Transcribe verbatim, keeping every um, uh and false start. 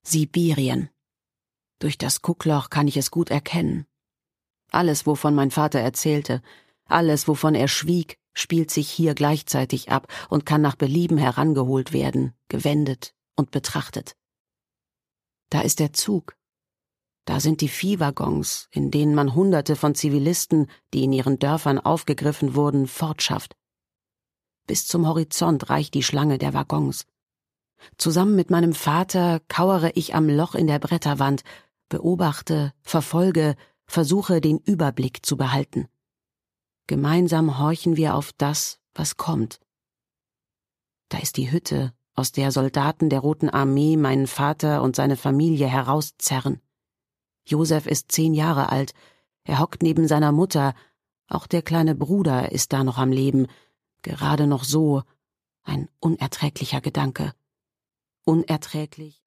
Sibirien. Durch das Guckloch kann ich es gut erkennen. Alles, wovon mein Vater erzählte, alles, wovon er schwieg, spielt sich hier gleichzeitig ab und kann nach Belieben herangeholt werden, gewendet und betrachtet. Da ist der Zug. Da sind die Viehwaggons, in denen man Hunderte von Zivilisten, die in ihren Dörfern aufgegriffen wurden, fortschafft. Bis zum Horizont reicht die Schlange der Waggons. Zusammen mit meinem Vater kauere ich am Loch in der Bretterwand, beobachte, verfolge, versuche, den Überblick zu behalten. Gemeinsam horchen wir auf das, was kommt. Da ist die Hütte, aus der Soldaten der Roten Armee meinen Vater und seine Familie herauszerren. Josef ist zehn Jahre alt, er hockt neben seiner Mutter, auch der kleine Bruder ist da noch am Leben, gerade noch so, ein unerträglicher Gedanke. Unerträglich